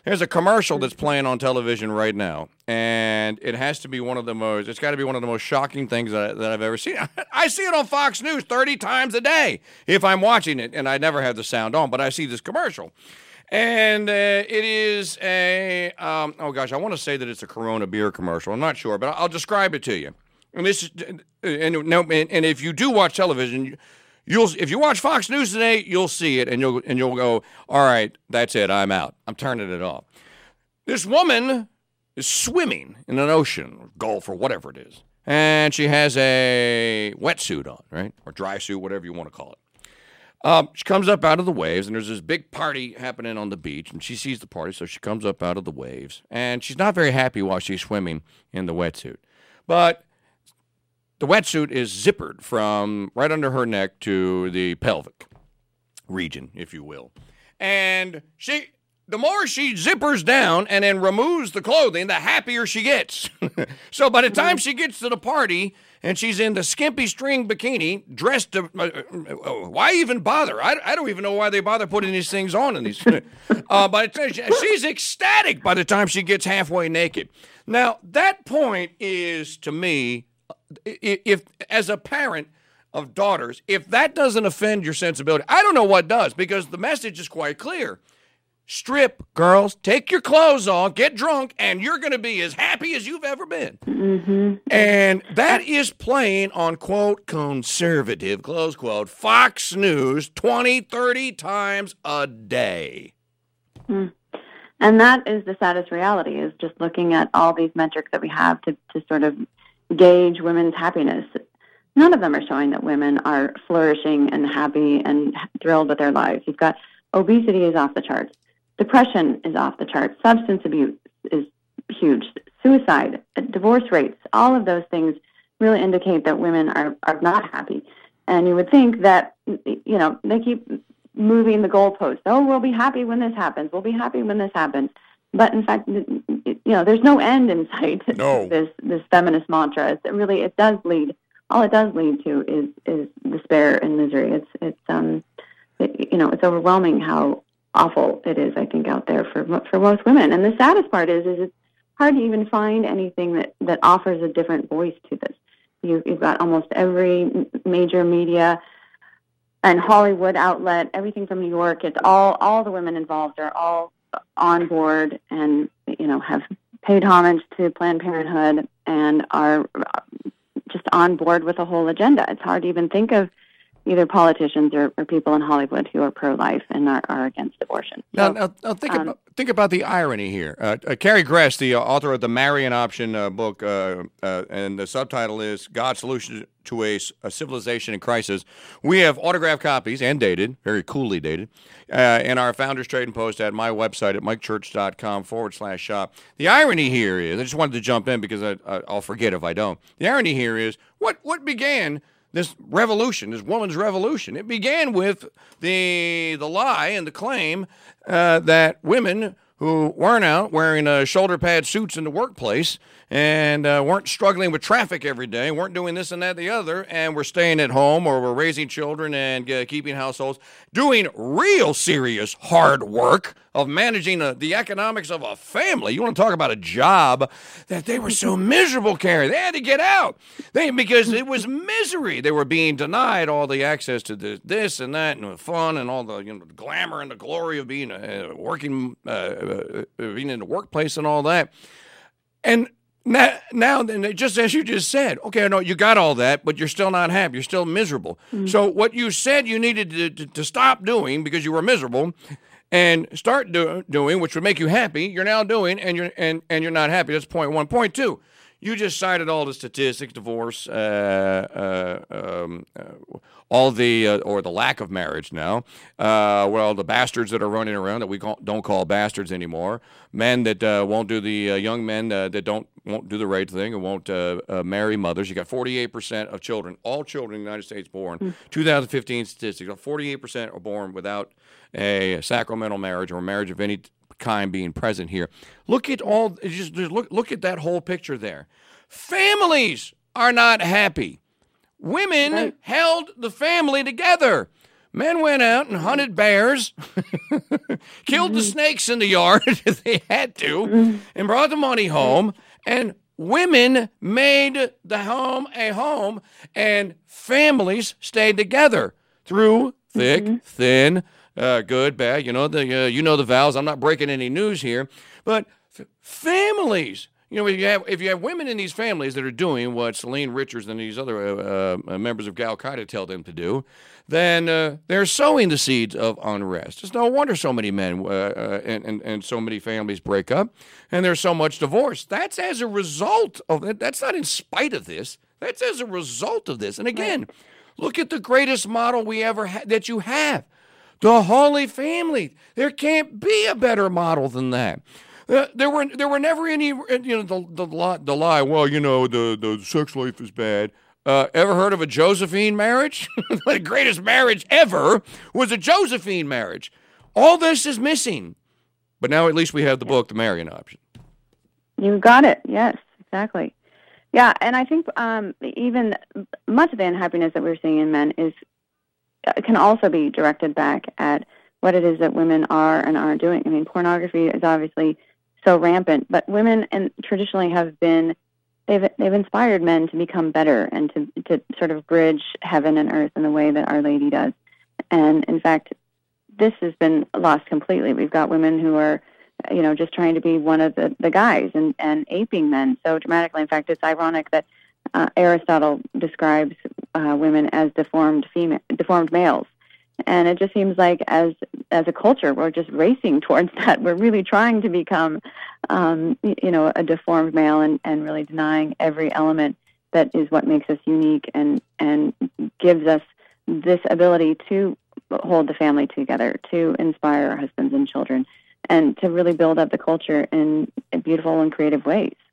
There's a commercial that's playing on television right now, and it has to be it's got to be one of the most shocking things that I've ever seen. I see it on Fox News 30 times a day if I'm watching it, and I never have the sound on, but I see this commercial. And it is I want to say that it's a Corona beer commercial. I'm not sure, but I'll describe it to you. And if you do watch television, if you watch Fox News today, you'll see it, and you'll go, all right, that's it, I'm out. I'm turning it off. This woman is swimming in an ocean, or Gulf, or whatever it is, and she has a wetsuit on, right, or dry suit, whatever you want to call it. She comes up out of the waves, and there's this big party happening on the beach, and she sees the party, so she comes up out of the waves, and she's not very happy while she's swimming in the wetsuit. But the wetsuit is zippered from right under her neck to the pelvic region, if you will. And the more she zippers down and then removes the clothing, the happier she gets. So by the time she gets to the party and she's in the skimpy string bikini, dressed to, why even bother? I don't even know why they bother putting these things on in these. But she's ecstatic by the time she gets halfway naked. Now, that point is, to me, if as a parent of daughters, if that doesn't offend your sensibility, I don't know what does, because the message is quite clear. Strip, girls, take your clothes off, get drunk, and you're going to be as happy as you've ever been. Mm-hmm. And that is playing on, quote, conservative, close quote, Fox News 20, 30 times a day. Mm. And that is the saddest reality, is just looking at all these metrics that we have to sort of gauge women's happiness. None of them are showing that women are flourishing and happy and thrilled with their lives. You've got obesity is off the charts. Depression is off the charts. Substance abuse is huge. Suicide, divorce rates, all of those things really indicate that women are not happy. And you would think that, they keep moving the goalposts. Oh, we'll be happy when this happens. We'll be happy when this happens. But in fact, there's no end in sight. No. This feminist mantra. It does lead. All it does lead to is despair and misery. It's overwhelming how awful it is, I think, out there for most women. And the saddest part is it's hard to even find anything that offers a different voice to this. You've got almost every major media and Hollywood outlet, everything from New York. It's all the women involved are all on board and, have paid homage to Planned Parenthood and are just on board with the whole agenda. It's hard to even think of either politicians or people in Hollywood who are pro-life and are against abortion. Now think about the irony here. Carrie Gress, the author of the Marry an Option book, and the subtitle is God's Solution to a Civilization in Crisis. We have autographed copies and dated, very coolly dated, in our Founders Trading Post at my website at mikechurch.com/shop. The irony here is, I just wanted to jump in because I'll forget if I don't. The irony here is, what began this revolution, this woman's revolution? It began with the lie and the claim that women who weren't out wearing shoulder pad suits in the workplace and weren't struggling with traffic every day, weren't doing this and that and the other, and were staying at home or were raising children and keeping households, doing real serious hard work of managing the economics of a family. You want to talk about a job, that they were so miserable, Carrie. They had to get out because it was misery. They were being denied all the access to this and that and the fun and all the glamour and the glory of being working, being in the workplace and all that. And now, just as you just said, okay, no, you got all that, but you're still not happy. You're still miserable. Mm-hmm. So what you said you needed to stop doing because you were miserable and start doing, which would make you happy, you're now doing, and you're not happy. That's point one. Point two, you just cited all the statistics, divorce, all the or the lack of marriage now. The bastards that are running around that we don't call bastards anymore. Men that won't do the young men that won't do the right thing and won't marry mothers. You got 48% of children, all children in the United States born, 2015 statistics, 48% are born without a sacramental marriage or a marriage of any kind being present here. Look at look at that whole picture there. Families are not happy. Women held the family together. Men went out and hunted bears, killed the snakes in the yard if they had to, and brought the money home. And women made the home a home, and families stayed together through thick, thin, good, bad. You know the vows. I'm not breaking any news here, but families. You know, if you have women in these families that are doing what Selene Richards and these other members of Al Qaeda tell them to do, then they're sowing the seeds of unrest. It's no wonder so many men and so many families break up, and there's so much divorce. That's as a result of it. That's not in spite of this. That's as a result of this. And again, look at the greatest model we ever had that you have, the Holy Family. There can't be a better model than that. There were never any, the lie. Well, the sex life is bad. Ever heard of a Josephine marriage? The greatest marriage ever was a Josephine marriage. All this is missing, but now at least we have the book, The Marian Option. You got it. Yes, exactly. Yeah, and I think even much of the unhappiness that we're seeing in men can also be directed back at what it is that women are and aren't doing. I mean, pornography is obviously so rampant, but women traditionally have been, they've inspired men to become better and to sort of bridge heaven and earth in the way that Our Lady does. And in fact, this has been lost completely. We've got women who are, just trying to be one of the guys and aping men so dramatically. In fact, it's ironic that Aristotle describes women as deformed males. And it just seems like as a culture, we're just racing towards that. We're really trying to become, a deformed male and really denying every element that is what makes us unique and gives us this ability to hold the family together, to inspire our husbands and children, and to really build up the culture in beautiful and creative ways.